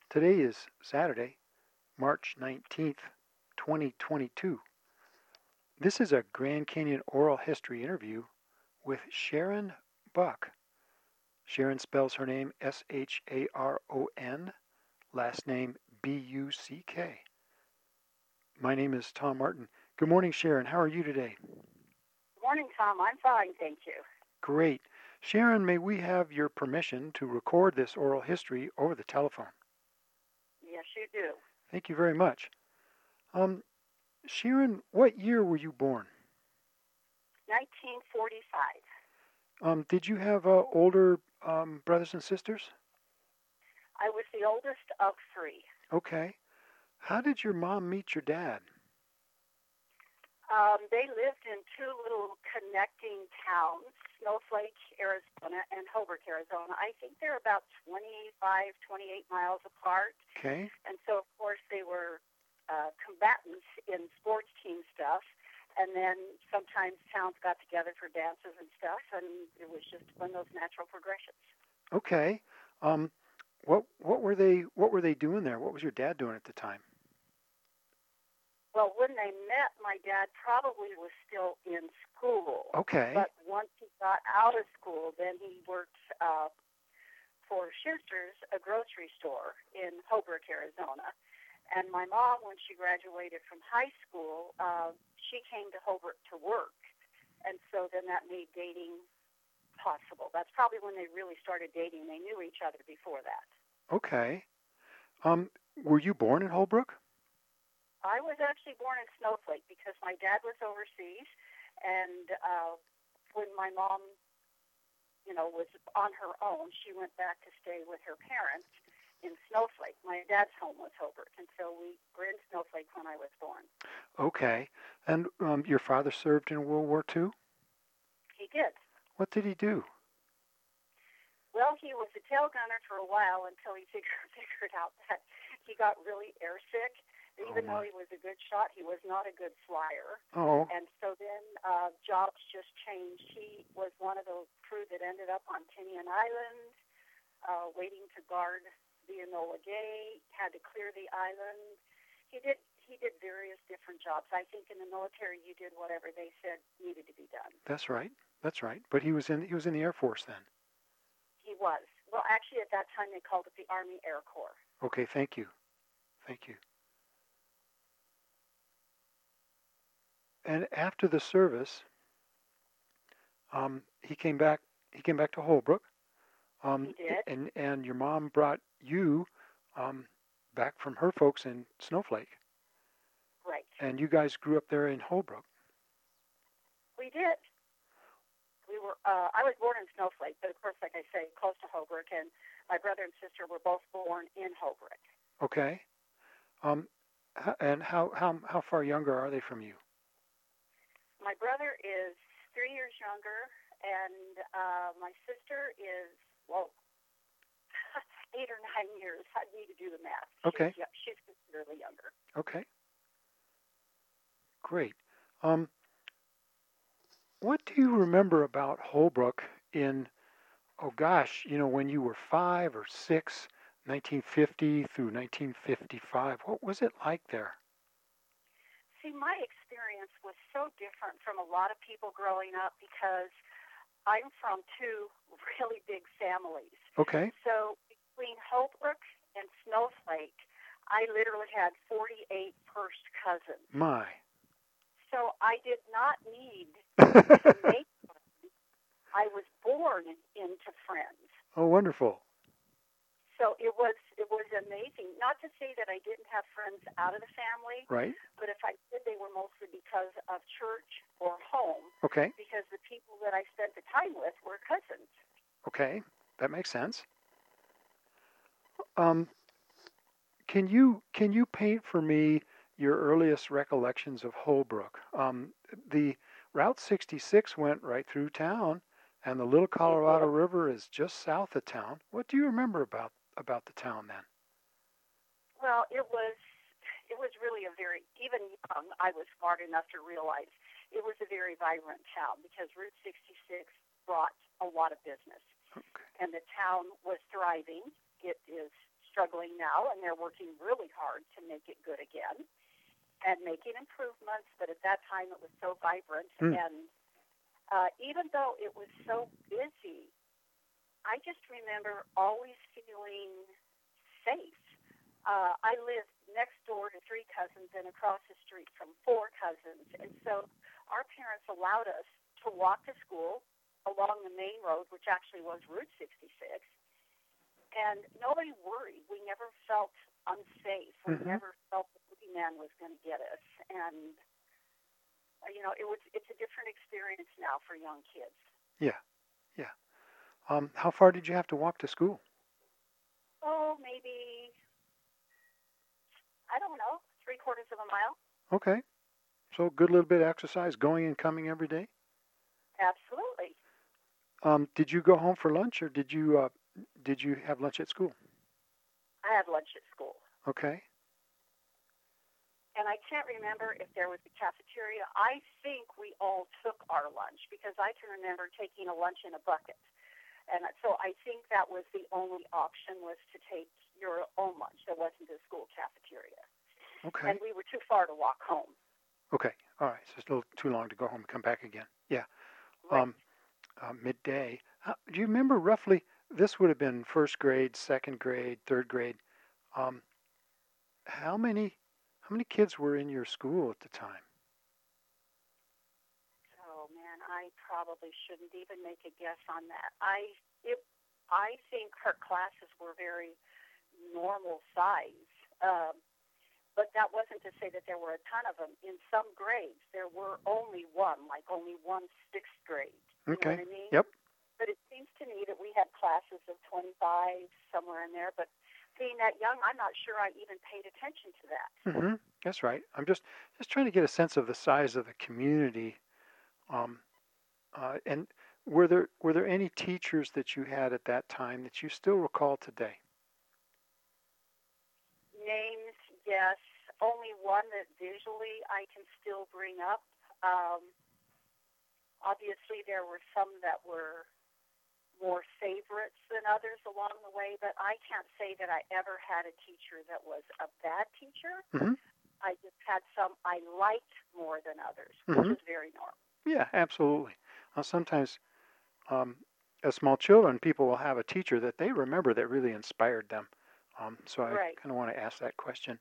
Today is Saturday, March 19th, 2022. This is a Grand Canyon oral history interview with Sharon Buck. Sharon spells her name Sharon, last name Buck. My name is Tom Martin. Good morning, Sharon. How are you today? Good morning, Tom. I'm fine, thank you. Great. Sharon, may we have your permission to record this oral history over the telephone? Yes, you do. Thank you very much. Sharon, what year were you born? 1945. Did you have older brothers and sisters? I was the oldest of three. Okay. How did your mom meet your dad? They lived in two little connecting towns, Snowflake, Arizona, and Hobart, Arizona. I think they're about 25, 28 miles apart. Okay. And so, of course, they were combatants in sports team stuff. And then sometimes towns got together for dances and stuff, and it was just one of those natural progressions. Okay. What were they doing there? What was your dad doing at the time? Well, when they met, my dad probably was still in school. Okay. But once he got out of school, then he worked for Schuster's, a grocery store in Hobart, Arizona. And my mom, when she graduated from high school, she came to Hobart to work. And so then that made dating possible. That's probably when they really started dating. They knew each other before that. Okay. Were you born in Holbrook? I was actually born in Snowflake because my dad was overseas, and when my mom, was on her own, she went back to stay with her parents in Snowflake. My dad's home was Hobart, and so we were in Snowflake when I was born. Okay. And your father served in World War II? He did. What did he do? Well, he was a tail gunner for a while until he figured out that he got really airsick. Even though he was a good shot, he was not a good flyer. Oh. And so then jobs just changed. He was one of the crew that ended up on Tinian Island, waiting to guard the Enola Gay, had to clear the island. He did various different jobs. I think in the military you did whatever they said needed to be done. That's right. But he was in the Air Force then. He was. Well, actually at that time they called it the Army Air Corps. Okay, thank you. And after the service, he came back to Holbrook. He did. And your mom brought you back from her folks in Snowflake. Right. And you guys grew up there in Holbrook. We did. We were. I was born in Snowflake, but of course, like I say, close to Holbrook, and my brother and sister were both born in Holbrook. Okay. And how far younger are they from you? My brother is 3 years younger, and my sister is, 8 or 9 years. I need to do the math. Okay. She's considerably younger. Okay. Great. What do you remember about Holbrook in, when you were 5 or 6, 1950 through 1955? What was it like there? See, my experience was so different from a lot of people growing up because I'm from two really big families. Okay. So between Holbrook and Snowflake, I literally had 48 first cousins. My. So I did not need to make friends. I was born into friends. Oh, wonderful. So it was amazing. Not to say that I didn't have friends out of the family, right? But if I did, they were mostly because of church or home. Okay. Because the people that I spent the time with were cousins. Okay, that makes sense. Can you paint for me your earliest recollections of Holbrook? The Route 66 went right through town, and the Little Colorado River is just south of town. What do you remember about the town then? Well, it was really even young, I was smart enough to realize it was a very vibrant town because Route 66 brought a lot of business. Okay. And the town was thriving. It is struggling now, and they're working really hard to make it good again and making improvements. But at that time, it was so vibrant. And even though it was so busy, I just remember always feeling safe. I lived next door to 3 cousins and across the street from 4 cousins. And so our parents allowed us to walk to school along the main road, which actually was Route 66. And nobody worried. We never felt unsafe. We never felt the boogeyman was going to get us. And, it's a different experience now for young kids. Yeah, yeah. How far did you have to walk to school? Oh, maybe, I don't know, 3/4 of a mile. Okay. So a good little bit of exercise, going and coming every day? Absolutely. Did you go home for lunch, or did you have lunch at school? I had lunch at school. Okay. And I can't remember if there was a cafeteria. I think we all took our lunch because I can remember taking a lunch in a bucket. And so I think that was the only option, was to take your own lunch. There wasn't a school cafeteria. Okay. And we were too far to walk home. Okay. All right. So it's a little too long to go home and come back again. Yeah. Right. Midday. Do you remember roughly, this would have been first grade, second grade, third grade. How many kids were in your school at the time? Oh man, I probably shouldn't even make a guess on that. I think her classes were very normal size, but that wasn't to say that there were a ton of them. In some grades, there were only one sixth grade. You know what I mean? Yep. But it seems to me that we had classes of 25 somewhere in there. But being that young, I'm not sure I even paid attention to that. That's right. I'm just trying to get a sense of the size of the community. And were there any teachers that you had at that time that you still recall today? Names, yes. Only one that visually I can still bring up. Obviously, there were some that were more favorites than others along the way, but I can't say that I ever had a teacher that was a bad teacher. I just had some I liked more than others, which is very normal. Yeah, absolutely. Sometimes, as small children, people will have a teacher that they remember that really inspired them. So I kind of want to ask that question.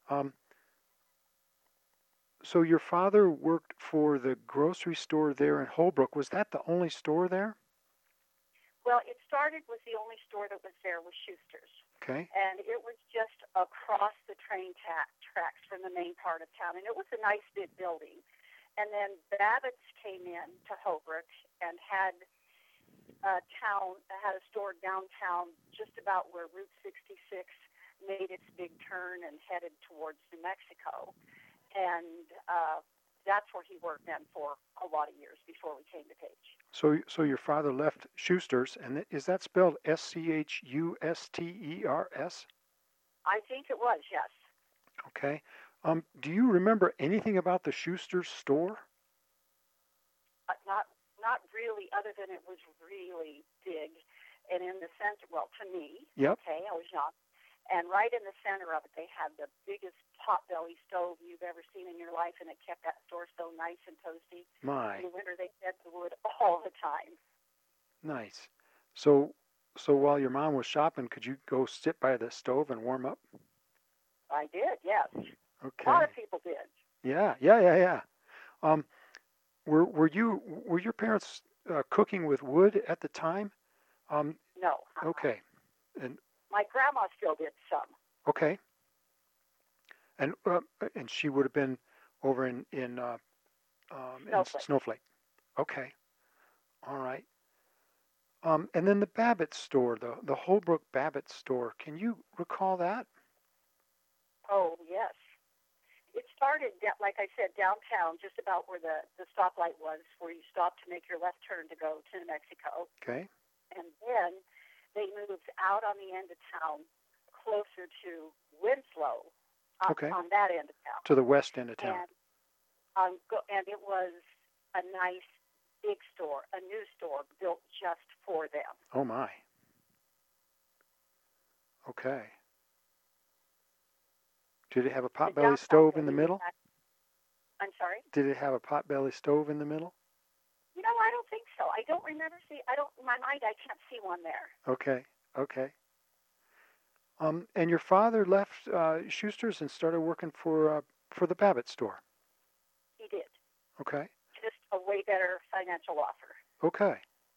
So your father worked for the grocery store there in Holbrook. Was that the only store there? Well, it started with the only store that was there was Schuster's. Okay. And it was just across the train tracks from the main part of town. And it was a nice big building. And then Babbitt's came in to Holbrook and had a store downtown just about where Route 66 made its big turn and headed towards New Mexico. And that's where he worked then for a lot of years before we came to Page. So your father left Schuster's, and is that spelled Schusters? I think it was, yes. Okay. Do you remember anything about the Schuster's store? Not really, other than it was really big, and in the center, well, to me, Yep. Okay, I was young, and right in the center of it, they had the biggest potbelly stove you've ever seen in your life, and it kept that store so nice and toasty. My. In the winter, they fed the wood all the time. Nice. So while your mom was shopping, could you go sit by the stove and warm up? I did, yes. Okay. A lot of people did. Yeah. Were your parents cooking with wood at the time? No. Okay. And my grandma still did some. okay. And she would have been over in Snowflake. Okay. All right. And then the Babbitt store, the Holbrook Babbitt store. Can you recall that? Oh, yes. It started, like I said, downtown, just about where the stoplight was, where you stopped to make your left turn to go to New Mexico. Okay. And then they moved out on the end of town, closer to Winslow, on that end of town. To the west end of town. And it was a nice big store, a new store built just for them. Oh, my. Okay. Did it have a The potbelly downtown stove in the building was middle? I'm sorry? Did it have a potbelly stove in the middle? I don't think so. I don't remember in my mind, I can't see one there. Okay, okay. And your father left Schuster's and started working for the Babbitt store. He did. Okay. Just a way better financial offer. Okay.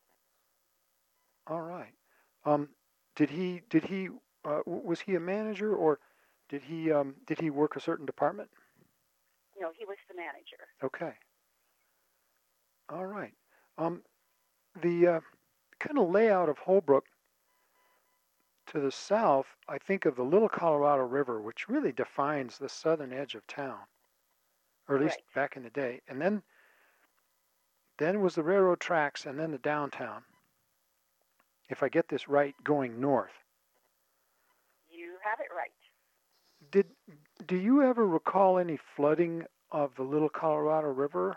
All right. Did he was he a manager, or did he work a certain department? No, he was the manager. Okay. All right. The kind of layout of Holbrook to the south, I think of the Little Colorado River, which really defines the southern edge of town, or at least Right. back in the day. And then was the railroad tracks, and then the downtown. If I get this right, going north. You have it right. Do you ever recall any flooding of the Little Colorado River?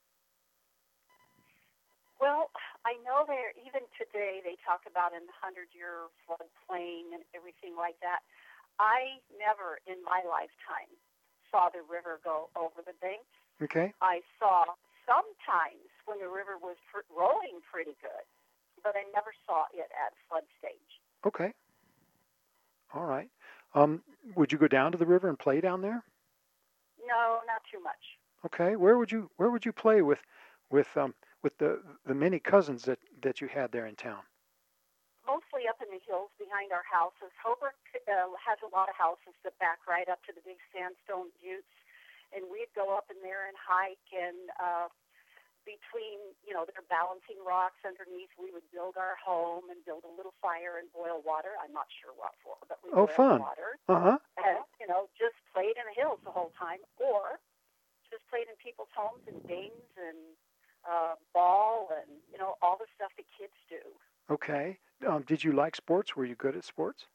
Well, I know even today they talk about a 100-year floodplain and everything like that. I never in my lifetime saw the river go over the banks. Okay. I saw sometimes when the river was rolling pretty good, but I never saw it at flood stage. Okay. All right. Would you go down to the river and play down there? No, not too much. Okay. Where would you play with the many cousins that you had there in town? Mostly up in the hills behind our houses. Holbrook has a lot of houses that back right up to the big sandstone buttes, and we'd go up in there and hike, and between their balancing rocks underneath, we would build our home and build a little fire and boil water. I'm not sure what for, but we boiled fun. water. Uh-huh. And just played in the hills the whole time, or just played in people's homes and games and ball and all the stuff that kids do. Okay. Did you like sports? Were you good at sports?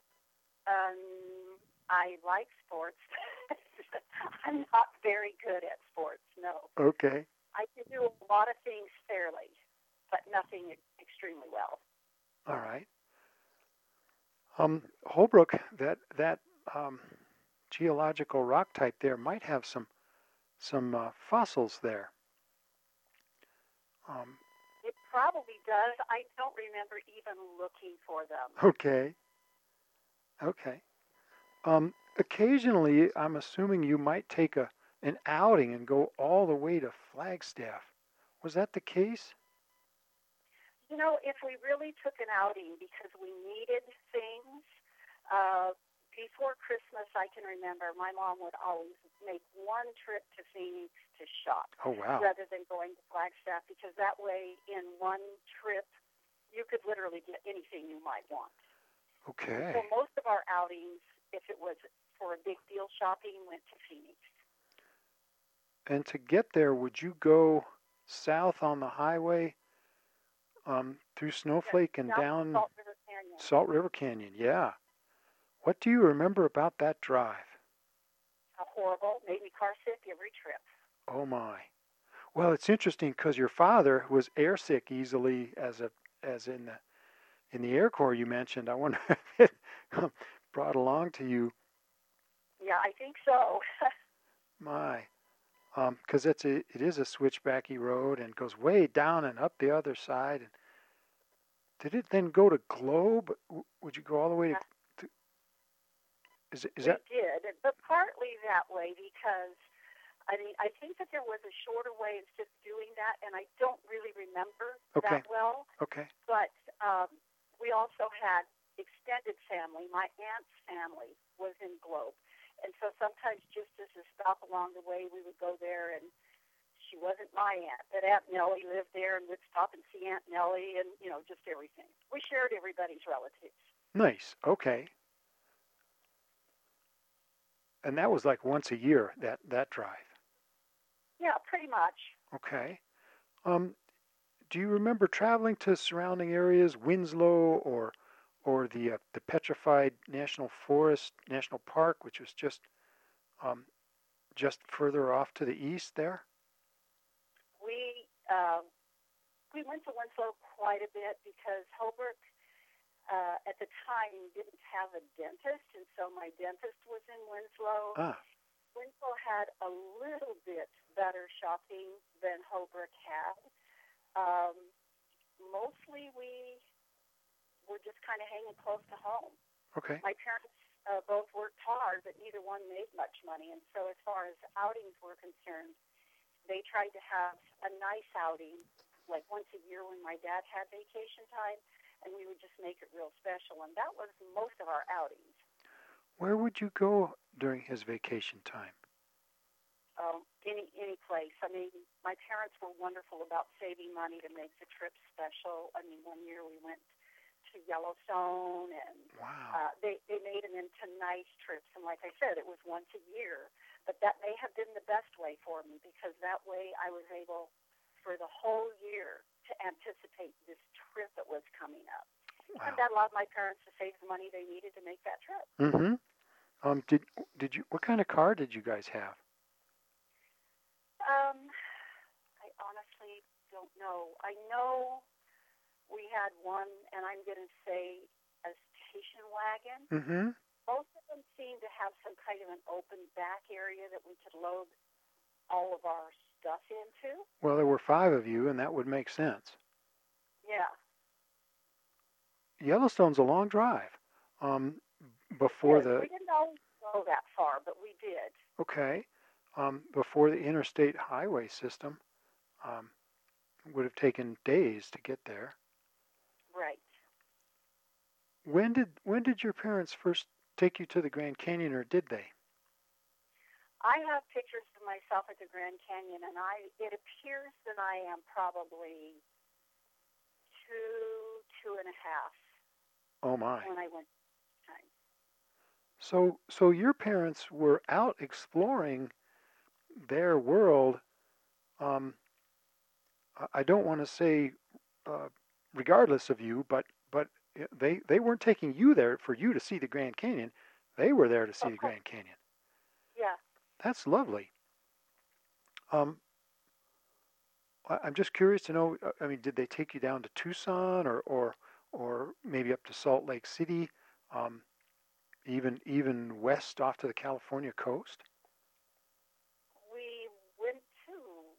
I like sports. I'm not very good at sports, no. Okay. I can do a lot of things fairly, but nothing extremely well. All right. Holbrook, that geological rock type there might have some fossils there. It probably does. I don't remember even looking for them. Okay. Okay. Occasionally, I'm assuming you might take an outing and go all the way to Flagstaff. Was that the case? If we really took an outing because we needed things, before Christmas, I can remember my mom would always make one trip to Phoenix to shop. Oh, wow. Rather than going to Flagstaff, because that way in one trip, you could literally get anything you might want. Okay. So most of our outings, if it was for a big deal shopping, went to Phoenix. And to get there, would you go south on the highway through Snowflake and down Salt River Canyon? Salt River Canyon, yeah. What do you remember about that drive? Horrible. Made me car sick every trip. Oh my. Well, it's interesting because your father was airsick easily as in the Air Corps you mentioned. I wonder if it brought along to you. Yeah, I think so. My. Because it is a switchbacky road and goes way down and up the other side. And did it then go to Globe? Would you go all the way to? Is that? We did, but partly that way because, I think that there was a shorter way of just doing that, and I don't really remember that well. Okay. But we also had extended family. My aunt's family was in Globe. And so sometimes just as a stop along the way, we would go there, and she wasn't my aunt, but Aunt Nellie lived there, and we'd stop and see Aunt Nellie and, just everything. We shared everybody's relatives. Nice. Okay. And that was like once a year, that drive. Yeah, pretty much. Okay. Do you remember traveling to surrounding areas, Winslow or the Petrified National Park, which was just further off to the east there? We went to Winslow quite a bit because Holbrook at the time didn't have a dentist, and so my dentist was in Winslow. Ah, Winslow had a little bit better shopping than Holbrook had. Mostly we were just kind of hanging close to home. okay. My parents both worked hard, but neither one made much money. And so as far as outings were concerned, they tried to have a nice outing, like once a year when my dad had vacation time, and we would just make it real special. And that was most of our outings. Where would you go during his vacation time? Any place. I mean, my parents were wonderful about saving money to make the trip special. I mean, one year we went to Yellowstone, and Wow. they made them into nice trips. And like I said, it was once a year. But that may have been the best way for me, because that way I was able, for the whole year, to anticipate this trip that was coming up. Wow. And that allowed my parents to save the money they needed to make that trip. Mm-hmm. Did you? What kind of car did you guys have? I honestly don't know. I know we had one, and I'm going to say a station wagon. Mm-hmm. Both of them seemed to have some kind of an open back area that we could load all of our stuff into. Well, there were 5 of you, and that would make sense. Yeah. Yellowstone's a long drive. Before Yes, the we didn't always go that far, but we did. okay, before the interstate highway system, would have taken days to get there. Right. When did your parents first take you to the Grand Canyon, or did they? I have pictures of myself at the Grand Canyon, and it appears that I am probably 2.5 Oh my. when I went this time. So your parents were out exploring their world. I don't want to say regardless of you, but they weren't taking you there for you to see the Grand Canyon. They were there to see the Grand Canyon. Yeah. That's lovely. I'm just curious to know. I mean, did they take you down to Tucson, or maybe up to Salt Lake City, even west off to the California coast? We went to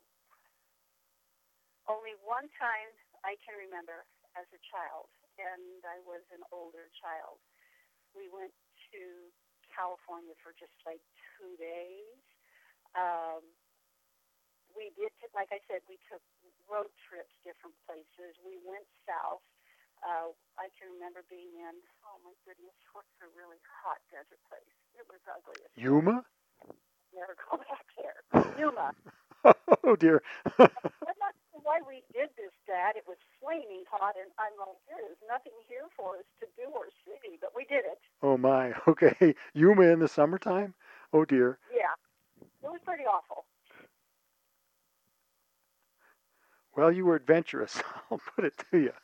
only one time I can remember as a child, and I was an older child. We went to California for just like 2 days. We did, like I said, we took road trips different places. We went south. I can remember being in, oh my goodness, what's a really hot desert place? It was ugly. Yuma? Never go back there. Yuma. Oh dear. I'm not sure why we did this, Dad. It was flaming hot, and I'm like, there is nothing here for us to do or see, but we did it. Oh my. Okay. Yuma in the summertime? Oh dear. Yeah. It was pretty awful. Well, you were adventurous. I'll put it to you.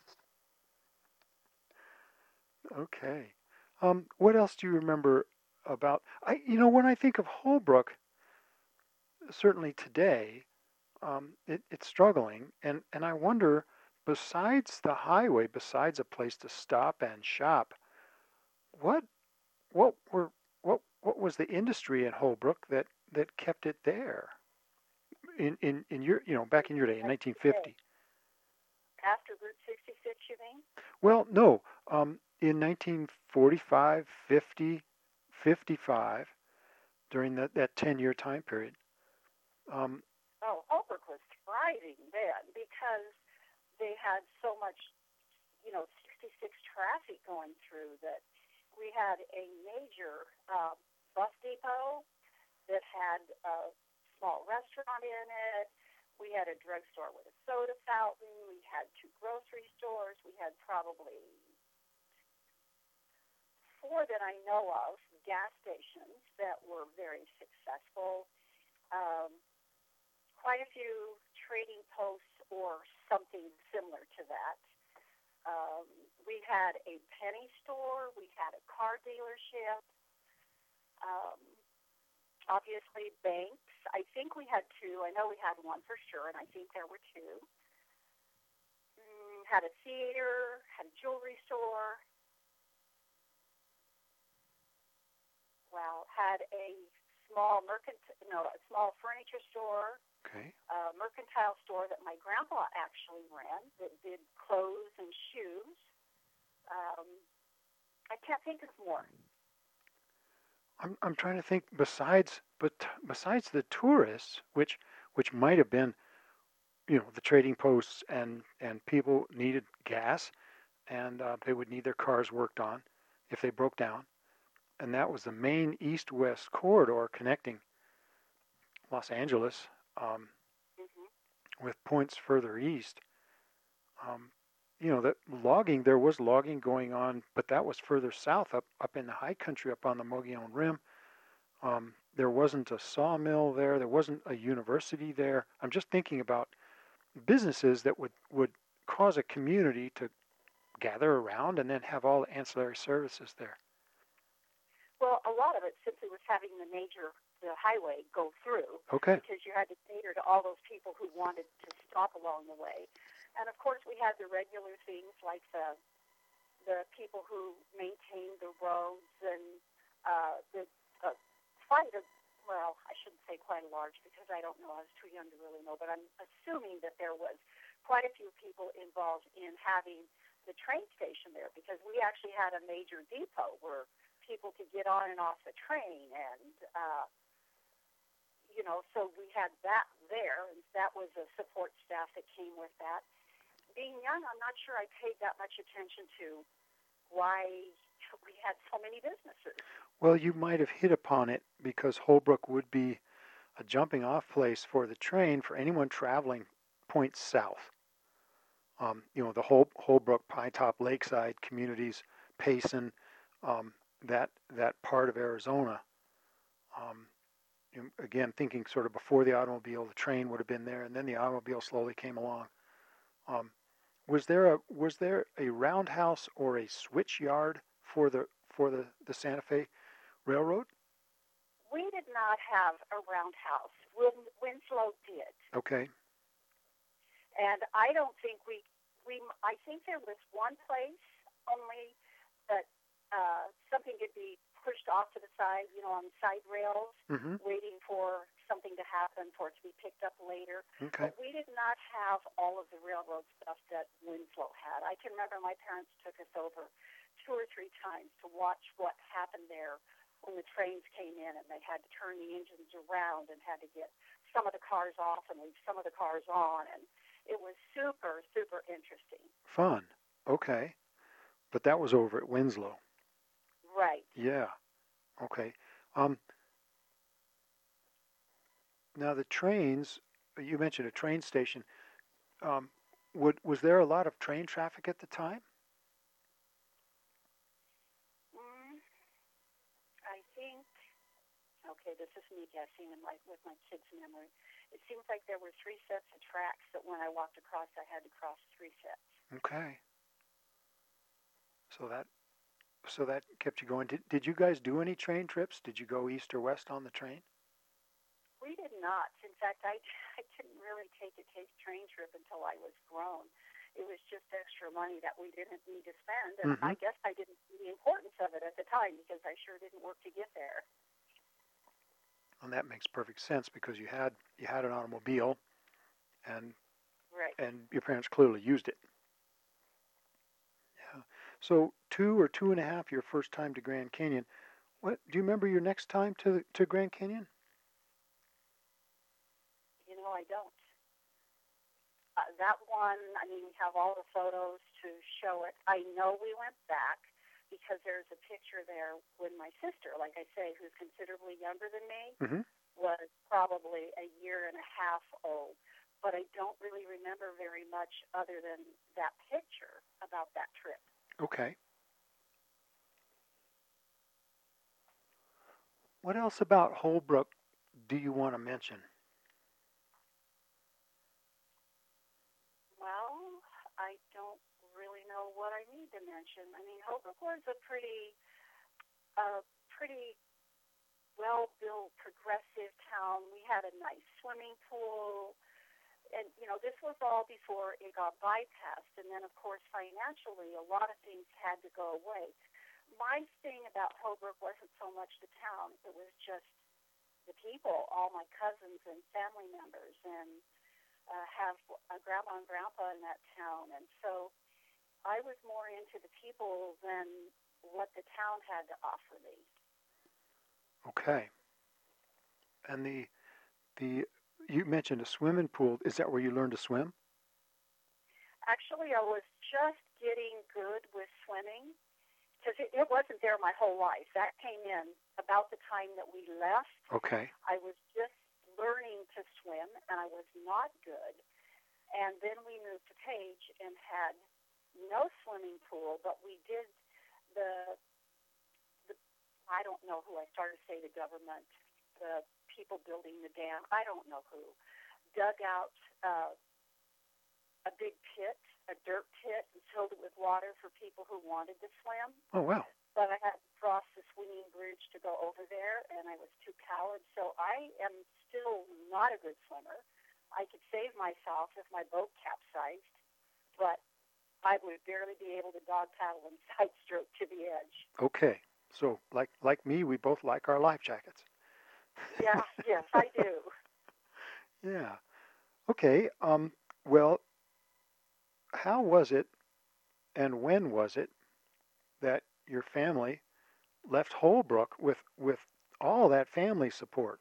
Okay. What else do you remember about? When I think of Holbrook, certainly today, it's struggling, and I wonder, besides the highway, besides a place to stop and shop, what was the industry in Holbrook that kept it there? In your back in your day in 1950. After Route 66, you mean? Well, no. In 1945, 50, 55, during that 10-year time period. Holbrook was thriving then because they had so much, 66 traffic going through that we had a major bus depot that had a small restaurant in it. We had a drugstore with a soda fountain. We had 2 grocery stores. We had probably 4 that I know of, gas stations that were very successful. Quite a few trading posts or something similar to that. We had a penny store. We had a car dealership. Obviously, banks. I think we had 2. I know we had 1 for sure, and I think there were 2. had a theater, had a jewelry store. Well, had a small a small furniture store, Okay. a mercantile store that my grandpa actually ran that did clothes and shoes. I can't think of more. I'm trying to think besides the tourists, which might have been, the trading posts, and people needed gas, and they would need their cars worked on if they broke down, and that was the main east-west corridor connecting Los Angeles with points further east. That logging, there was logging going on, but that was further south, up in the high country, up on the Mogollon Rim. There wasn't a sawmill there. There wasn't a university there. I'm just thinking about businesses that would cause a community to gather around and then have all the ancillary services there. Well, a lot of it simply was having the highway go through. Okay. Because you had to cater to all those people who wanted to stop along the way. And of course, we had the regular things like the people who maintained the roads and I shouldn't say quite a large because I don't know. I was too young to really know, but I'm assuming that there was quite a few people involved in having the train station there because we actually had a major depot where people could get on and off the train, and so we had that there, and that was a support staff that came with that. Being young, I'm not sure I paid that much attention to why we had so many businesses. Well, you might have hit upon it because Holbrook would be a jumping off place for the train for anyone traveling points south. The Holbrook, Pine Top, Lakeside communities, Payson, that part of Arizona. Again, thinking sort of before the automobile, the train would have been there, and then the automobile slowly came along. Was there a roundhouse or a switch yard for the Santa Fe Railroad? We did not have a roundhouse. Winslow did. Okay. And I don't think I think there was one place only that something could be pushed off to the side, on side rails, waiting for something to happen for it to be picked up later. Okay. But we did not have all of the railroad stuff that Winslow had. I can remember my parents took us over 2 or 3 times to watch what happened there when the trains came in and they had to turn the engines around and had to get some of the cars off and leave some of the cars on, and it was super, super interesting. Fun. Okay. But that was over at Winslow. Right. Yeah. Okay. Now the trains, you mentioned a train station. Was there a lot of train traffic at the time? I think, okay, this is me guessing with my kids' memory. It seems like there were 3 sets of tracks that when I walked across, I had to cross 3 sets. Okay. So that kept you going. Did you guys do any train trips? Did you go east or west on the train? We did not. In fact, I didn't really take a train trip until I was grown. It was just extra money that we didn't need to spend, and I guess I didn't see the importance of it at the time because I sure didn't work to get there. And that makes perfect sense because you had an automobile, and right. And your parents clearly used it. Yeah. So 2 or 2.5 your first time to Grand Canyon. What do you remember your next time to Grand Canyon? I don't. That one, we have all the photos to show it. I know we went back because there's a picture there when my sister, like I say, who's considerably younger than me, was probably a year and a half old. But I don't really remember very much other than that picture about that trip. Okay. What else about Holbrook do you want to mention? Well, I don't really know what I need to mention. Holbrook was a pretty well-built, progressive town. We had a nice swimming pool. and this was all before it got bypassed. And then, of course, financially, a lot of things had to go away. My thing about Holbrook wasn't so much the town; it was just the people, all my cousins and family members, and have a grandma and grandpa in that town. And so I was more into the people than what the town had to offer me. Okay. And you mentioned a swimming pool. Is that where you learned to swim? Actually, I was just getting good with swimming because it wasn't there my whole life. That came in about the time that we left. Okay. I was just learning to swim, and I was not good. And then we moved to Page and had no swimming pool, but we did the I don't know who, I started to say the government, the people building the dam, I don't know who, dug out a big pit, a dirt pit, and filled it with water for people who wanted to swim. Oh, wow. But I had to cross the swinging bridge to go over there, and I was too coward. So I am still not a good swimmer. I could save myself if my boat capsized, but I would barely be able to dog paddle and side stroke to the edge. Okay. So, like me, we both like our life jackets. Yeah, yes, I do. Yeah. Okay. Well, how was it and when was it that your family left Holbrook with all that family support?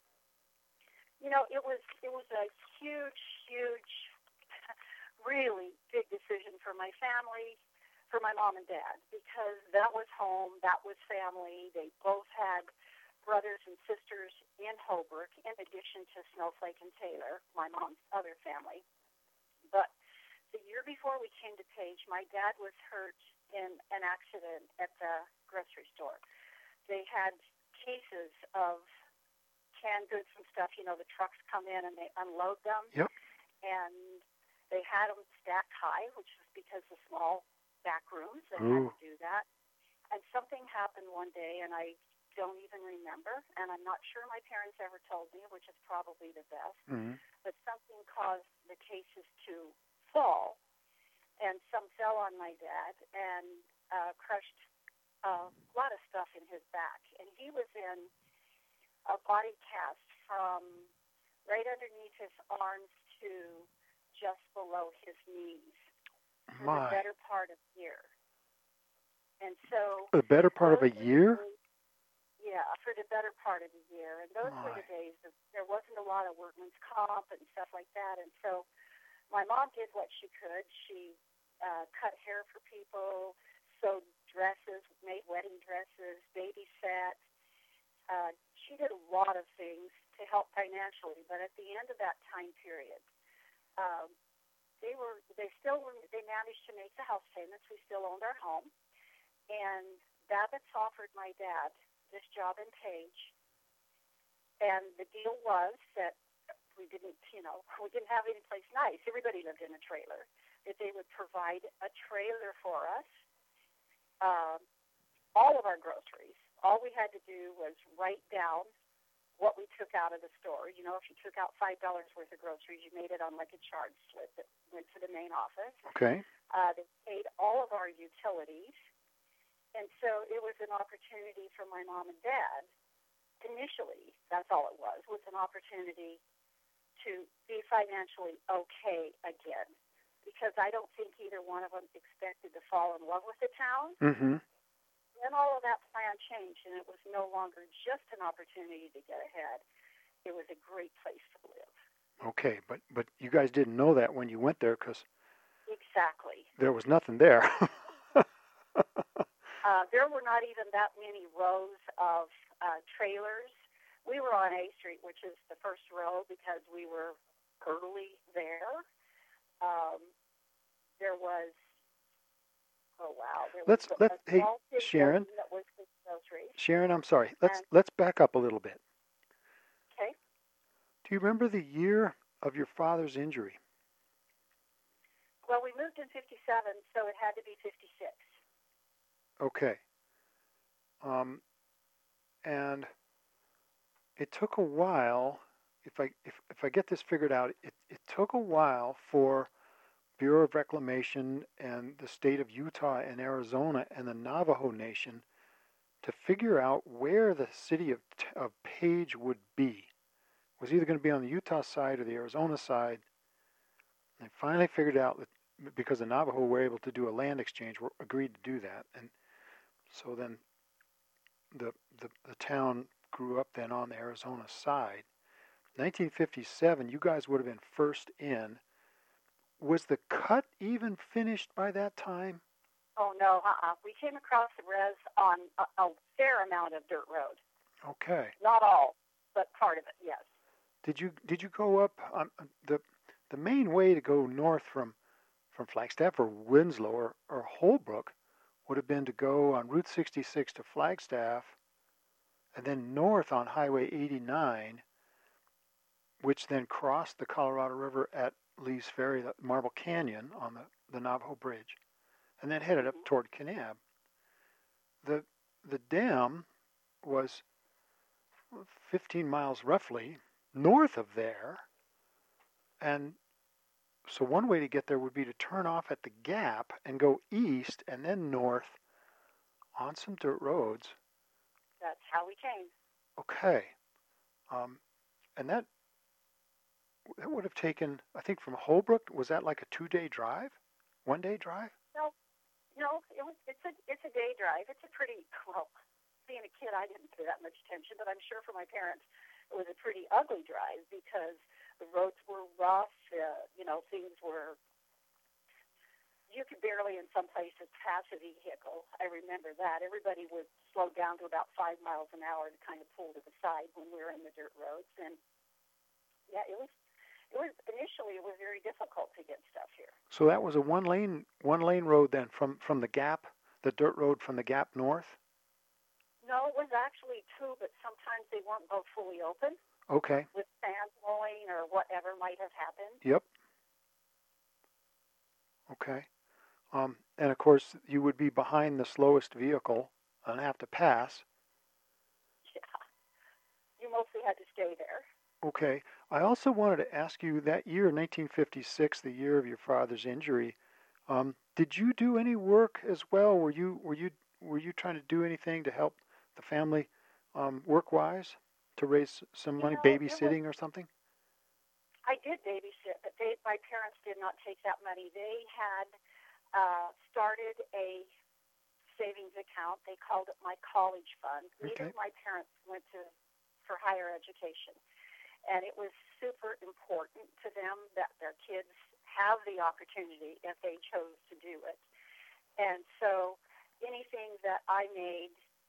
It was a huge, really big decision for my family, for my mom and dad, because that was home, that was family. They both had brothers and sisters in Holbrook, in addition to Snowflake and Taylor, my mom's other family. But the year before we came to Page, my dad was hurt in an accident at the grocery store. They had cases of canned goods and stuff. The trucks come in and they unload them. Yep. And they had them stacked high, which was because of small back rooms that had to do that. And something happened one day, and I don't even remember, and I'm not sure my parents ever told me, which is probably the best, but something caused the cases to fall, and some fell on my dad and crushed a lot of stuff in his back. And he was in a body cast from right underneath his arms to just below his knees for the better part of a year. And so... The better part of a year? Yeah, for the better part of the year. And those were the days that there wasn't a lot of workman's comp and stuff like that. And so my mom did what she could. She cut hair for people, sewed dresses, made wedding dresses, babysat. She did a lot of things to help financially. But at the end of that time period, they managed to make the house payments. We still owned our home. And Babbitts offered my dad this job in Page. And the deal was that we didn't have any place nice. Everybody lived in a trailer. That they would provide a trailer for us, all of our groceries. All we had to do was write down what we took out of the store. If you took out $5 worth of groceries, you made it on like a charge slip that went to the main office. Okay. They paid all of our utilities. And so it was an opportunity for my mom and dad. Initially, that's all it was an opportunity to be financially okay again. Because I don't think either one of them expected to fall in love with the town. Mm-hmm. Then all of that plan changed, and it was no longer just an opportunity to get ahead. It was a great place to live. Okay, but you guys didn't know that when you went there because exactly there was nothing there. There were not even that many rows of trailers. We were on A Street, which is the first row because we were early there. There was, hey, Sharon. That was the groceries. Sharon, I'm sorry. Let's back up a little bit. Okay. Do you remember the year of your father's injury? Well, we moved in 57, so it had to be 56. Okay. And it took a while if I get this figured out, it took a while for Bureau of Reclamation and the state of Utah and Arizona and the Navajo Nation to figure out where the city of Page would be. It was either going to be on the Utah side or the Arizona side. They finally figured out that because the Navajo were able to do a land exchange, were agreed to do that, and so then the town grew up then on the Arizona side. 1957, you guys would have been first in. Was the cut even finished by that time? Oh, no, we came across the res on a fair amount of dirt road. Okay. Not all, but part of it, yes. Did you go up on the main way to go north from Flagstaff or Winslow or Holbrook would have been to go on Route 66 to Flagstaff and then north on Highway 89, which then crossed the Colorado River at Lee's Ferry, the Marble Canyon on the Navajo Bridge, and then headed up toward Kanab. The dam was 15 miles roughly north of there, and so one way to get there would be to turn off at the Gap and go east and then north on some dirt roads. That's how we came. Okay. And that would have taken, I think, from Holbrook, was that like a 2-day drive? 1-day drive? No, it's a day drive. It's a pretty, well, being a kid, I didn't pay that much attention, but I'm sure for my parents, it was a pretty ugly drive because the roads were rough, things were, you could barely in some places pass a vehicle. I remember that. Everybody would slow down to about 5 miles an hour to kind of pull to the side when we were in the dirt roads. And yeah, it was initially it was very difficult to get stuff here. So that was a one lane road then from the Gap, the dirt road from the Gap north? No, it was actually two, but sometimes they weren't both fully open. Okay. With sand blowing or whatever might have happened. Yep. Okay. And of course, you would be behind the slowest vehicle and have to pass. Yeah. You mostly had to stay there. Okay. I also wanted to ask you, that year, 1956, the year of your father's injury, did you do any work as well? Were you trying to do anything to help the family work-wise to raise some money, babysitting or something? I did babysit, but my parents did not take that money. They had started a savings account. They called it my college fund. Okay. Neither of my parents went for higher education. And it was super important to them that their kids have the opportunity if they chose to do it. And so anything that I made,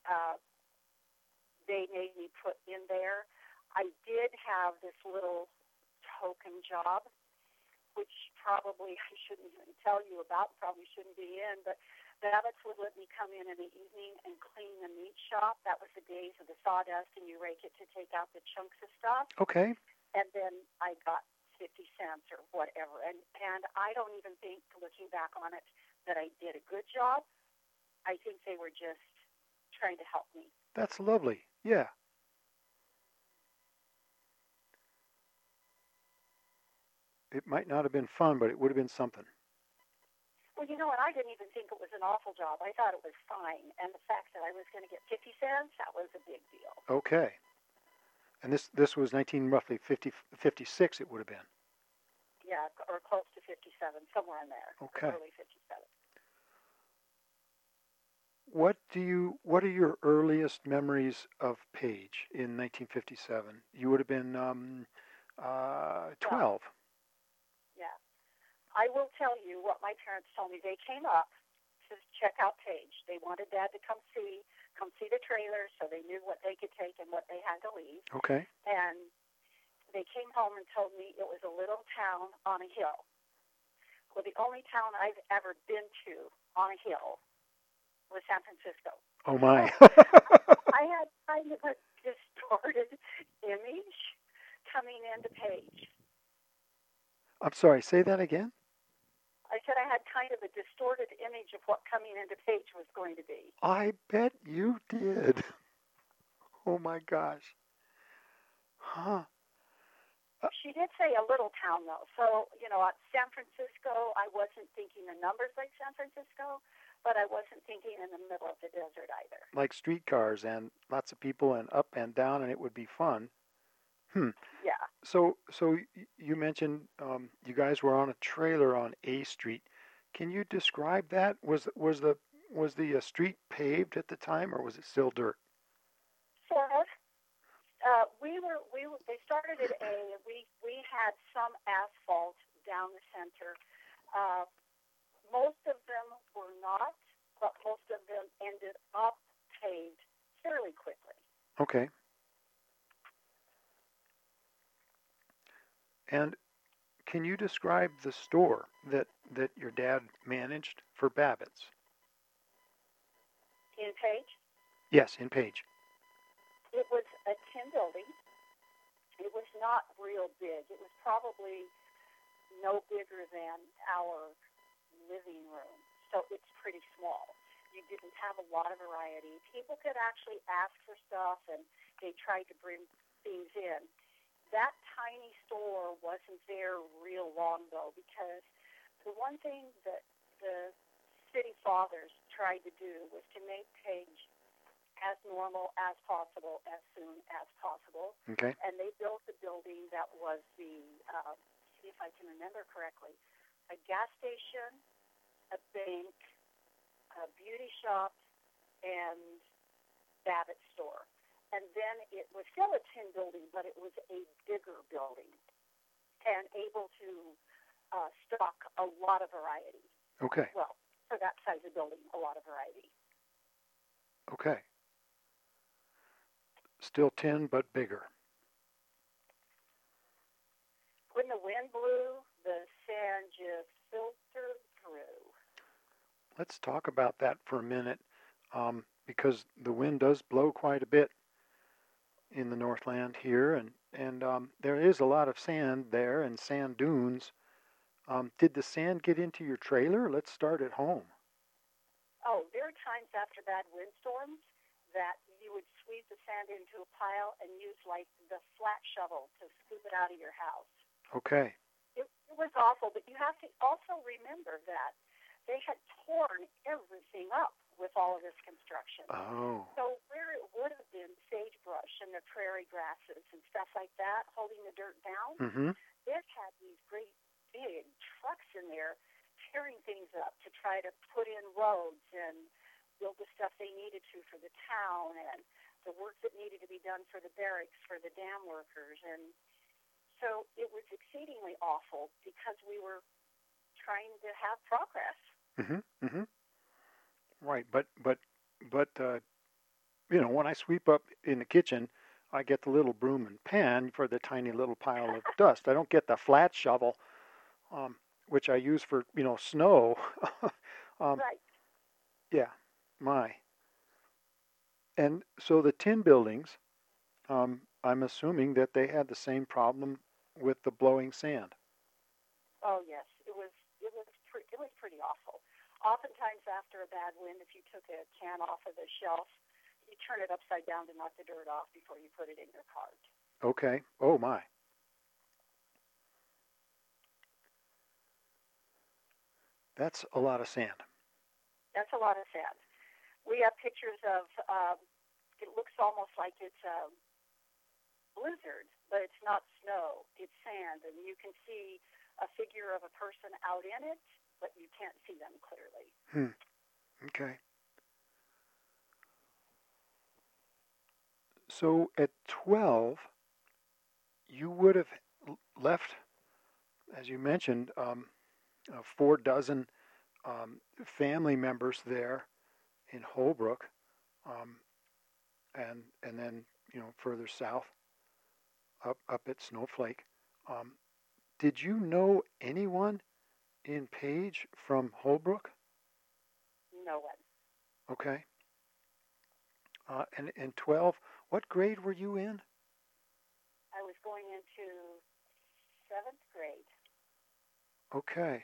they made me put in there. I did have this little token job, which probably I shouldn't even tell you about, probably shouldn't be in, but Babbitts would let me come in the evening and clean the meat shop. That was the days of the sawdust, and you rake it to take out the chunks of stuff. Okay. And then I got 50 cents or whatever. And I don't even think, looking back on it, that I did a good job. I think they were just trying to help me. That's lovely. Yeah. It might not have been fun, but it would have been something. Well, and I didn't even think it was an awful job. I thought it was fine. And the fact that I was going to get 50 cents, that was a big deal. Okay. And this was roughly 56 it would have been. Yeah, or close to 57, somewhere in there. Okay. Early 57. What are your earliest memories of Page in 1957? You would have been 12. Yeah. I will tell you what my parents told me. They came up to check out Page. They wanted Dad to come see the trailer so they knew what they could take and what they had to leave. Okay. And they came home and told me it was a little town on a hill. Well, the only town I've ever been to on a hill was San Francisco. Oh, my. I had kind of a distorted image coming into Page. I'm sorry, say that again? I said I had kind of a distorted image of what coming into Page was going to be. I bet you did. Oh, my gosh. Huh. She did say a little town, though. So, at San Francisco, I wasn't thinking the numbers like San Francisco, but I wasn't thinking in the middle of the desert either. Like streetcars and lots of people and up and down, and it would be fun. Yeah. So you mentioned you guys were on a trailer on A Street. Can you describe that? Was the street paved at the time, or was it still dirt? Sort of. They started at A. We had some asphalt down the center. Most of them were not, but most of them ended up paved fairly quickly. Okay. And can you describe the store that your dad managed for Babbitt's? In Page? Yes, in Page. It was a tin building. It was not real big. It was probably no bigger than our living room. So it's pretty small. You didn't have a lot of variety. People could actually ask for stuff, and they tried to bring things in. That tiny store wasn't there real long, though, because the one thing that the city fathers tried to do was to make Page as normal as possible, as soon as possible. Okay. And they built a building that was see if I can remember correctly, a gas station, a bank, a beauty shop, and Babbitt store. And then it was still a tin building, but it was a bigger building and able to stock a lot of variety. Okay. Well, for that size of building, a lot of variety. Okay. Still tin, but bigger. When the wind blew, the sand just filtered through. Let's talk about that for a minute, because the wind does blow quite a bit in the Northland here, and there is a lot of sand there and sand dunes. Did the sand get into your trailer? Let's start at home. Oh, there are times after bad windstorms that you would sweep the sand into a pile and use like the flat shovel to scoop it out of your house. Okay. It was awful, but you have to also remember that they had torn everything up with all of this construction. Oh. So where it would have been sagebrush and the prairie grasses and stuff like that holding the dirt down, it had these great big trucks in there tearing things up to try to put in roads and build the stuff they needed to for the town and the work that needed to be done for the barracks, for the dam workers. And so it was exceedingly awful because we were trying to have progress. Right, but when I sweep up in the kitchen, I get the little broom and pan for the tiny little pile of dust. I don't get the flat shovel, which I use for snow. Right. Yeah, my. And so the tin buildings, I'm assuming that they had the same problem with the blowing sand. Oh yes, it was pretty awful. Oftentimes after a bad wind, if you took a can off of the shelf, you turn it upside down to knock the dirt off before you put it in your cart. Okay. Oh my. That's a lot of sand. That's a lot of sand. We have pictures of, it looks almost like it's a blizzard, but it's not snow, it's sand, and you can see a figure of a person out in it, but you can't see them clearly. Okay. So at 12, you would have left, as you mentioned, 4 dozen family members there in Holbrook, and then further south, up at Snowflake. Did you know anyone in Page from Holbrook? No one. Okay. And in 12, what grade were you in? I was going into 7th grade. Okay.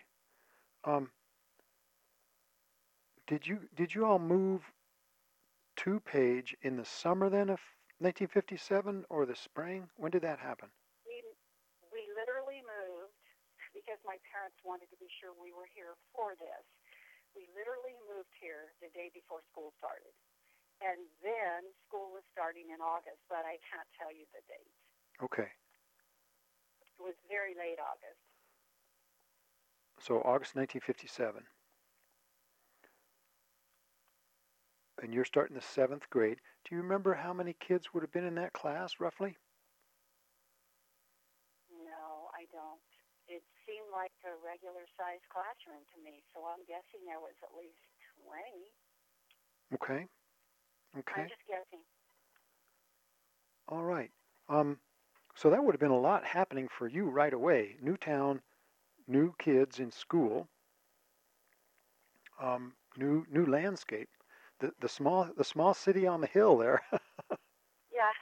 Did you all move to Page in the summer then of 1957 or the spring? When did that happen? We because my parents wanted to be sure we were here for this, we literally moved here the day before school started. And then school was starting in August, but I can't tell you the date. Okay. It was very late August. So August 1957. And you're starting the 7th grade. Do you remember how many kids would have been in that class, roughly? No, I don't. It seemed like a regular-sized classroom to me, so I'm guessing there was at least 20. Okay. Okay. I'm just guessing. All right. So that would have been a lot happening for you right away. New town, new kids in school, new landscape. The small city on the hill there. Yeah.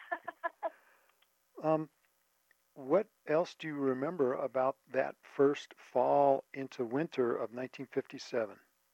What else do you remember about that first fall into winter of 1957?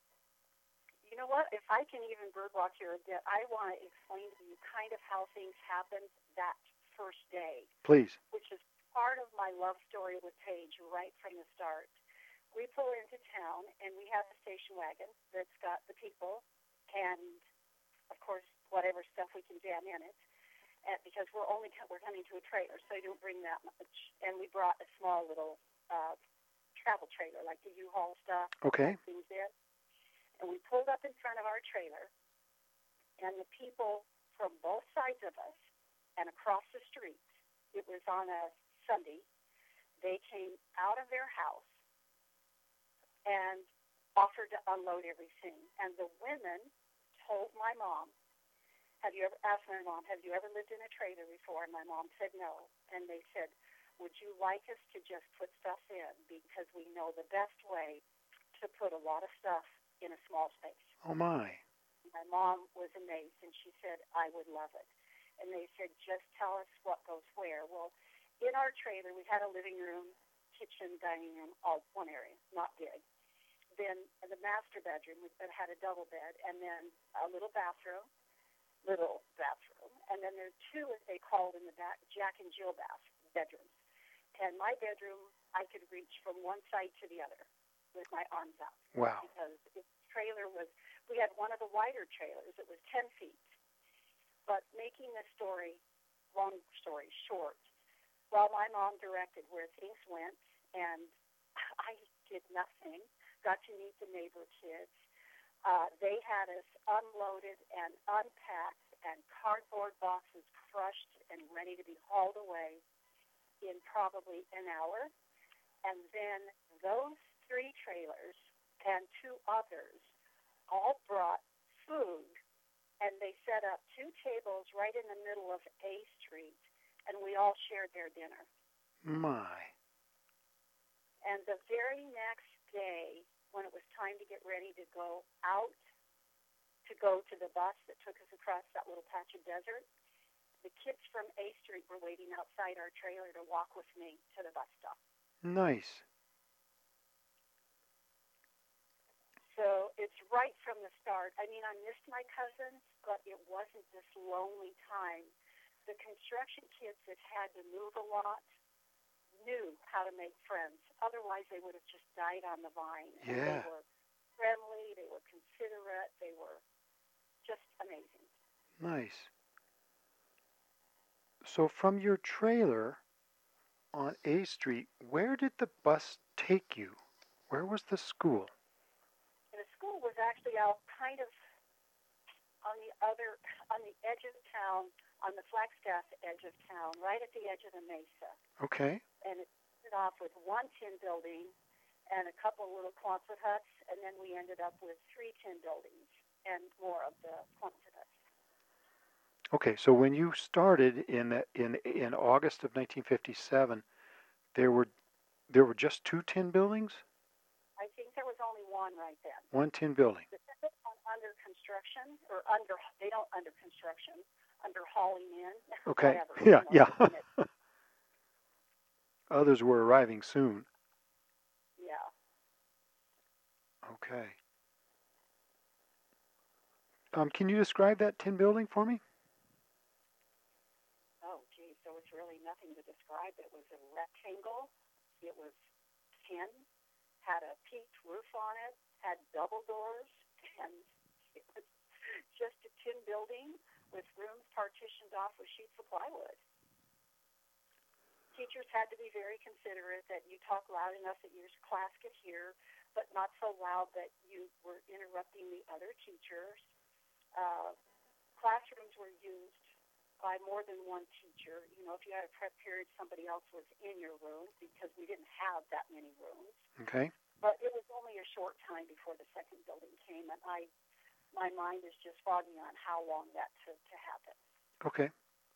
You know what? If I can even birdwalk here a bit, I want to explain to you kind of how things happened that first day, Please. which is part of my love story with Paige right from the start. We pull into town, and we have a station wagon that's got the people and, of course, whatever stuff we can jam in it, because we're coming to a trailer, so you don't bring that much. And we brought a small little travel trailer, like the U-Haul stuff. Okay. Things in. And we pulled up in front of our trailer, and the people from both sides of us and across the street, it was on a Sunday, they came out of their house and offered to unload everything. And the women told my mom, have you ever lived in a trailer before? And my mom said no. And they said, would you like us to just put stuff in? Because we know the best way to put a lot of stuff in a small space. Oh, my. My mom was amazed, and she said, I would love it. And they said, just tell us what goes where. Well, in our trailer, we had a living room, kitchen, dining room, all one area, not big. Then the master bedroom that had a double bed, and then a little bathroom. And then there are two, as they called in the back, Jack and Jill bedrooms. And my bedroom, I could reach from one side to the other with my arms out. Wow. Because the trailer we had one of the wider trailers. It was 10 feet. But making the long story short, while my mom directed where things went, and I did nothing, got to meet the neighbor kids. They had us unloaded and unpacked and cardboard boxes crushed and ready to be hauled away in probably an hour. And then those 3 trailers and 2 others all brought food, and they set up 2 tables right in the middle of A Street, and we all shared their dinner. My. And the very next day, when it was time to get ready to go out, to go to the bus that took us across that little patch of desert, the kids from A Street were waiting outside our trailer to walk with me to the bus stop. Nice. So it's right from the start. I mean, I missed my cousins, but it wasn't this lonely time. The construction kids that had to move a lot knew how to make friends. Otherwise, they would have just died on the vine. And Yeah. they were friendly. They were considerate. They were just amazing. Nice. So from your trailer on A Street, where did the bus take you? Where was the school? And the school was actually out kind of on the edge of town, on the Flagstaff edge of town, right at the edge of the mesa. Okay. And it started off with 1 tin building and a couple little Quonset huts, and then we ended up with 3 tin buildings and more of the Quonset huts. Okay, so when you started in August of 1957, there were just 2 tin buildings? I think there was only 1 right then. 1 tin building. The second one under construction, under hauling in. Okay. Whatever, Yeah. Others were arriving soon. Yeah. Okay. Can you describe that tin building for me? Oh, geez, there was really nothing to describe. It was a rectangle. It was tin. had a peaked roof on it, had double doors, and it was just a tin building with rooms partitioned off with sheets of plywood. Teachers had to be very considerate that you talk loud enough that your class could hear, but not so loud that you were interrupting the other teachers. Classrooms were used by more than one teacher. You know, if you had a prep period, somebody else was in your room because we didn't have that many rooms. Okay. But it was only a short time before the second building came, and my mind is just foggy on how long that took to happen. Okay.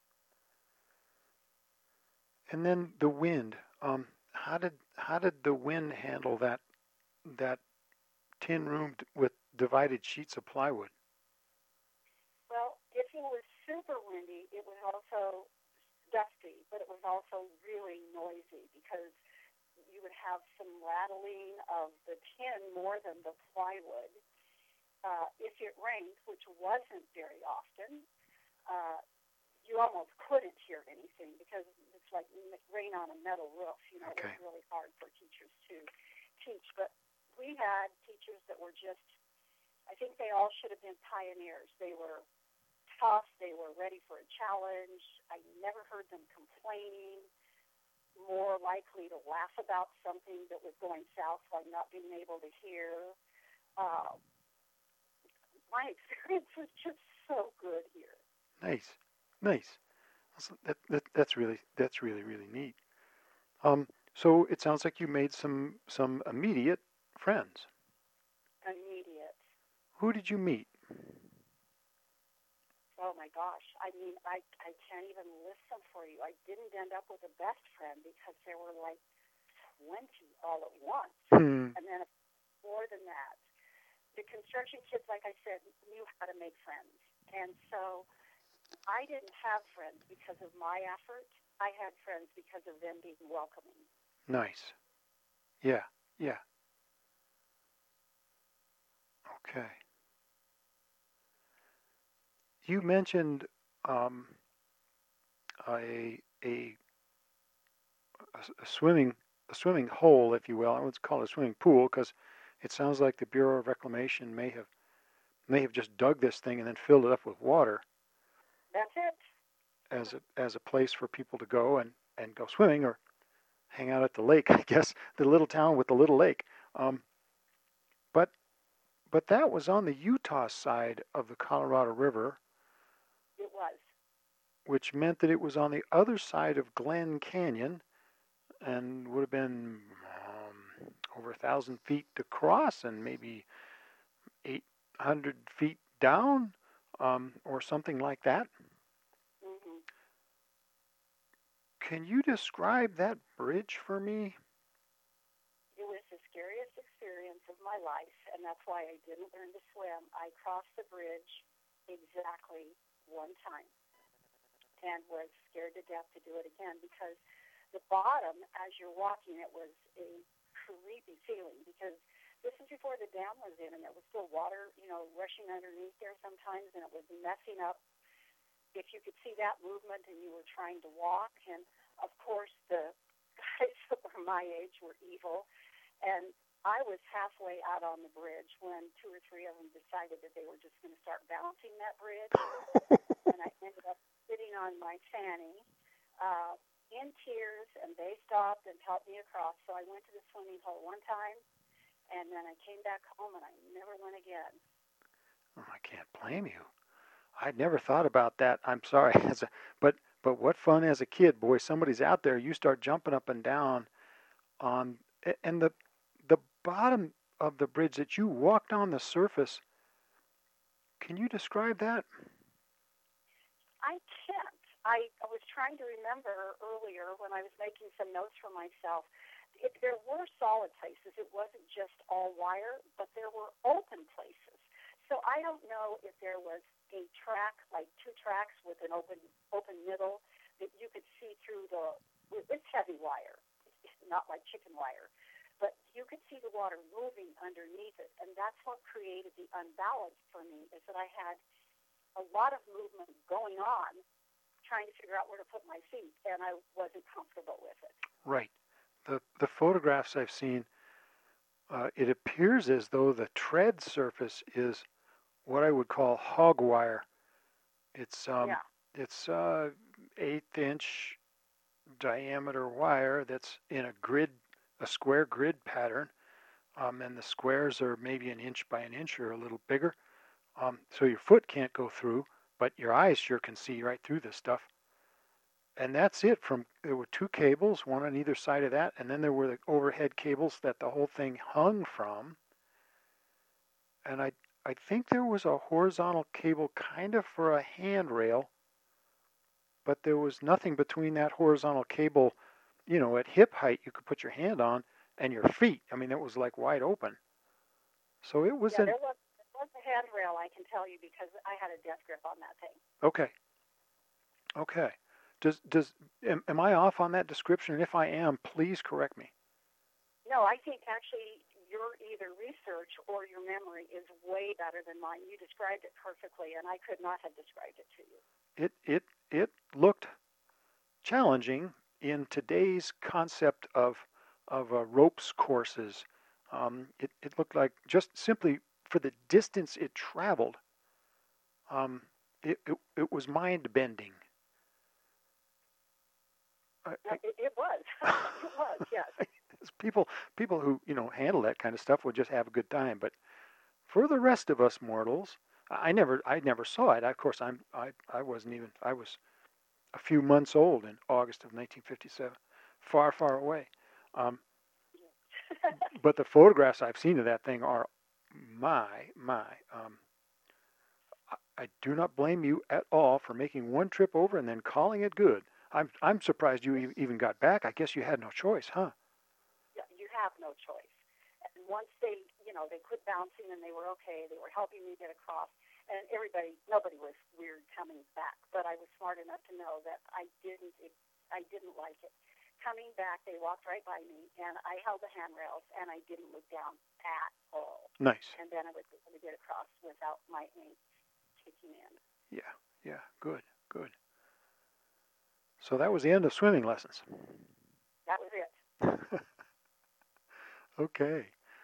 And then the wind. How did the wind handle that tin room with divided sheets of plywood? Well, if it was super windy, it was also dusty, but it was also really noisy because you would have some rattling of the tin more than the plywood. If it rained, which wasn't very often, you almost couldn't hear anything because it's like rain on a metal roof. You know, Okay. It was really hard for teachers to teach. But we had teachers that were just, I think they all should have been pioneers. They were tough. They were ready for a challenge. I never heard them complaining, more likely to laugh about something that was going south, like not being able to hear. My experience was just so good here. Nice. That's really neat. So it sounds like you made some immediate friends. Immediate. Who did you meet? Oh my gosh. I mean, I can't even list them for you. I didn't end up with a best friend because there were like 20 all at once. And then more than that. The construction kids, like I said, knew how to make friends. And so I didn't have friends because of my effort. I had friends because of them being welcoming. Nice. Yeah. Okay. You mentioned a swimming hole, if you will. I would call it a swimming pool because it sounds like the Bureau of Reclamation may have just dug this thing and then filled it up with water. That's it. As a place for people to go and go swimming or hang out at the lake, I guess, the little town with the little lake. But that was on the Utah side of the Colorado River. It was. Which meant that it was on the other side of Glen Canyon and would have been over 1,000 feet to cross and maybe 800 feet down or something like that. Mm-hmm. Can you describe that bridge for me? It was the scariest experience of my life, and that's why I didn't learn to swim. I crossed the bridge exactly one time and was scared to death to do it again because the bottom, as you're walking, it was a creepy feeling because this is before the dam was in and there was still water, rushing underneath there sometimes, and it was messing up if you could see that movement and you were trying to walk. And, of course, the guys that were my age were evil. And I was halfway out on the bridge when 2 or 3 of them decided that they were just going to start balancing that bridge. And I ended up sitting on my fanny in tears, and they stopped and helped me across. So I went to the swimming hole one time, and then I came back home, and I never went again. Oh, I can't blame you. I'd never thought about that. I'm sorry. But what fun as a kid, boy, somebody's out there, you start jumping up and down on, and the bottom of the bridge that you walked on the surface, can you describe that? I can't. I was trying to remember earlier when I was making some notes for myself. There were solid places. It wasn't just all wire, but there were open places. So I don't know if there was a track, like 2 tracks with an open middle that you could see through it's heavy wire. It's not like chicken wire. But you could see the water moving underneath it. And that's what created the unbalance for me, is that I had a lot of movement going on trying to figure out where to put my feet, and I wasn't comfortable with it. Right. The photographs I've seen It appears as though the tread surface is what I would call hog wire. It's Yeah. it's 1/8 inch diameter wire that's in a square grid pattern, and the squares are maybe an inch by an inch or a little bigger. So your foot can't go through, but your eyes sure can see right through this stuff. And that's it. There were two cables, one on either side of that, and then there were the overhead cables that the whole thing hung from. And I think there was a horizontal cable kind of for a handrail, but there was nothing between that horizontal cable, at hip height you could put your hand on, and your feet. I mean, it was like wide open. So it was Yeah, there was a handrail, I can tell you, because I had a death grip on that thing. Okay. Am I off on that description? And if I am, please correct me. No, I think actually your either research or your memory is way better than mine. You described it perfectly, and I could not have described it to you. It looked challenging in today's concept of ropes courses. It looked like, just simply for the distance it traveled, it was mind bending. It was. It was, yes. People who handle that kind of stuff would just have a good time, but for the rest of us mortals, I never saw it. Of course, I wasn't even. I was a few months old in August of 1957, far away. But the photographs I've seen of that thing are my. I do not blame you at all for making one trip over and then calling it good. I'm surprised you even got back. I guess you had no choice, huh? Yeah, you have no choice. And once they quit bouncing and they were okay, they were helping me get across. And nobody was weird coming back, but I was smart enough to know that I didn't like it. Coming back, they walked right by me, and I held the handrails, and I didn't look down at all. Nice. And then I was able to get across without my ankles kicking in. Yeah, good. So that was the end of swimming lessons. That was it. Okay.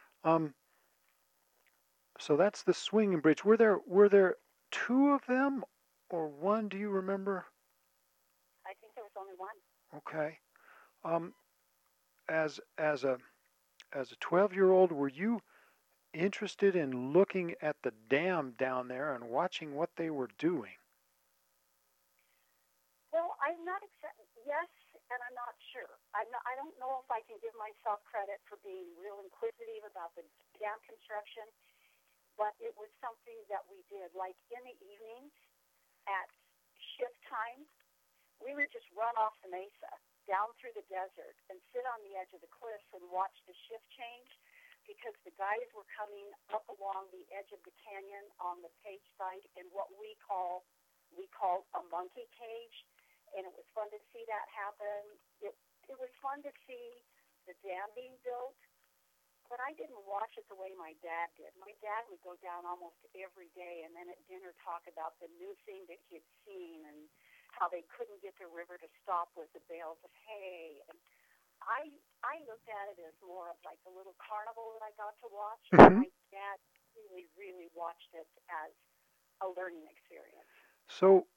So that's the swinging bridge. Were there two of them or one? Do you remember? I think there was only one. Okay. As a 12-year-old, were you interested in looking at the dam down there and watching what they were doing? Well, I'm not yes, and I'm not sure. I don't know if I can give myself credit for being real inquisitive about the dam construction, but it was something that we did. Like in the evenings at shift time, we would just run off the mesa down through the desert and sit on the edge of the cliffs and watch the shift change, because the guys were coming up along the edge of the canyon on the page side in what we called a monkey cage, and it was fun to see that happen. It was fun to see the dam being built, but I didn't watch it the way my dad did. My dad would go down almost every day, and then at dinner talk about the new thing that he had seen and how they couldn't get the river to stop with the bales of hay. And I looked at it as more of like a little carnival that I got to watch. Mm-hmm. And my dad really watched it as a learning experience. So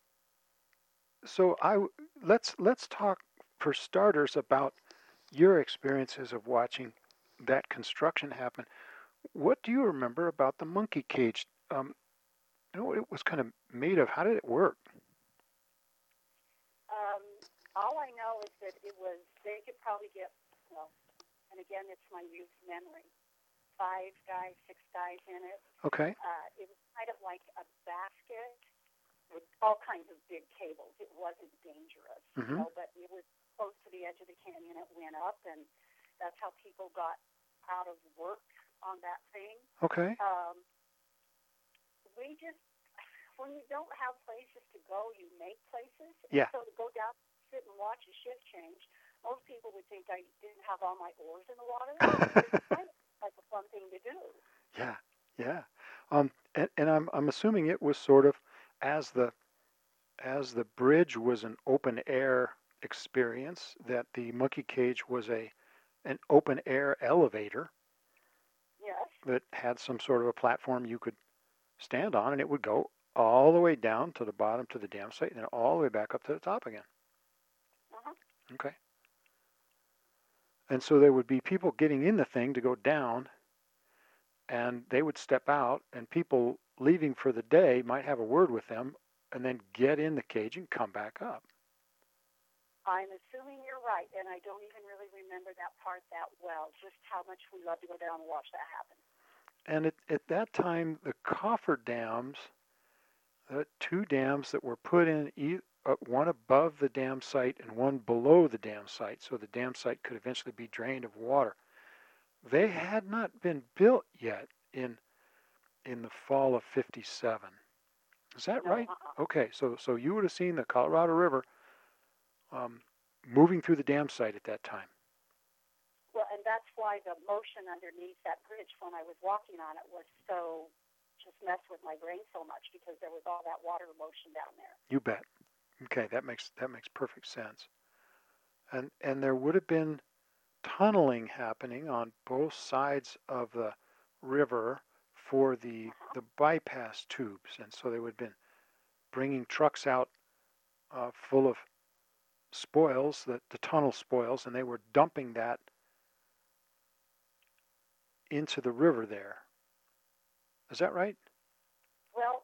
let's talk for starters about your experiences of watching that construction happen. What do you remember about the monkey cage? What it was kind of made of? How did it work? All I know is that they could probably get, and again, it's my youth memory, 5 guys, 6 guys in it. Okay. It was kind of like a basket with all kinds of big cables. It wasn't dangerous, mm-hmm. But it was close to the edge of the canyon. It went up, and that's how people got out of work on that thing. Okay. When you don't have places to go, you make places. Yeah. So to go down, sit and watch a shift change, most people would think I didn't have all my oars in the water. It's kind of like a fun thing to do. Yeah. And I'm assuming it was sort of as the bridge was an open air experience, that the monkey cage was an open air elevator. that had some sort of a platform you could stand on, and it would go all the way down to the bottom to the dam site and then all the way back up to the top again. Uh-huh. Okay. And so there would be people getting in the thing to go down, and they would step out, and people leaving for the day might have a word with them and then get in the cage and come back up. I'm assuming you're right, and I don't even really remember that part that well, just how much we love to go down and watch that happen. And at that time, the cofferdams, the two dams that were put in, one above the dam site and one below the dam site, so the dam site could eventually be drained of water, they had not been built yet in the fall of '57. Is that right? Okay, so you would have seen the Colorado River moving through the dam site at that time. Well, and that's why the motion underneath that bridge when I was walking on it was so, just messed with my brain so much, because there was all that water motion down there. You bet. Okay, that makes perfect sense. And there would have been tunneling happening on both sides of the river for the bypass tubes, and so they would have been bringing trucks out full of spoils, the tunnel spoils, and they were dumping that into the river there. Is that right? Well,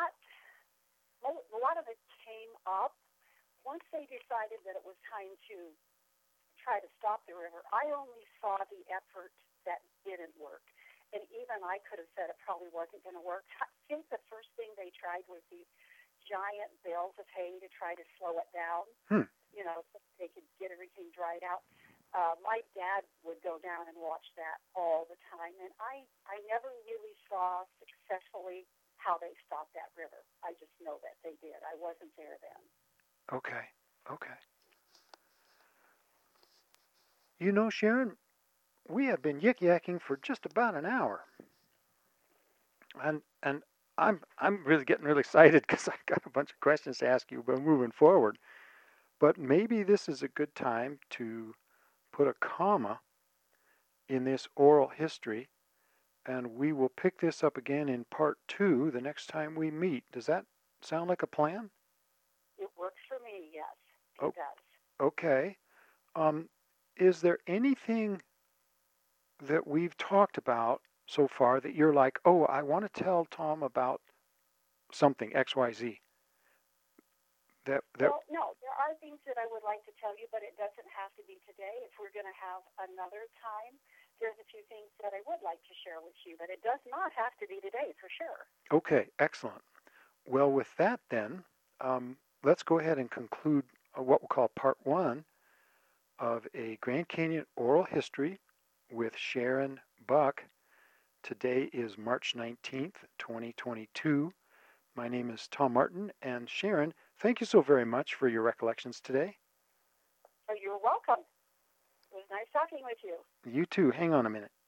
a lot of it came up once they decided that it was time to try to stop the river. I only saw the effort that didn't work. And even I could have said it probably wasn't going to work. I think the first thing they tried was these giant bales of hay to try to slow it down, so they could get everything dried out. My dad would go down and watch that all the time, and I never really saw successfully how they stopped that river. I just know that they did. I wasn't there then. Okay. You know, Sharon, we have been yik-yakking for just about an hour, and I'm really getting really excited because I've got a bunch of questions to ask you about moving forward. But maybe this is a good time to put a comma in this oral history, and we will pick this up again in part 2 the next time we meet. Does that sound like a plan? It works for me, yes. It does. Okay. Is there anything that we've talked about so far that you're like, oh, I want to tell Tom about something, XYZ? Well, no, there are things that I would like to tell you, but it doesn't have to be today. If we're going to have another time, there's a few things that I would like to share with you, but it does not have to be today, for sure. Okay, excellent. Well, with that then, let's go ahead and conclude what we'll call part 1 of a Grand Canyon oral history with Sharon Buck. Today is March 19th, 2022. My name is Tom Martin, and Sharon, thank you so very much for your recollections today. Oh, you're welcome. It was nice talking with you. You too. Hang on a minute.